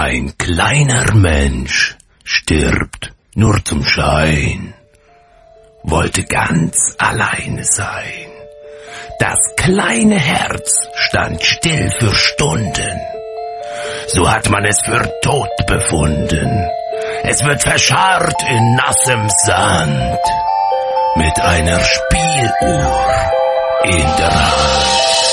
Ein kleiner Mensch stirbt nur zum Schein, wollte ganz alleine sein. Das kleine Herz stand still für Stunden. So hat man es für tot befunden. Es wird verscharrt in nassem Sand, mit einer Spieluhr in der Hand.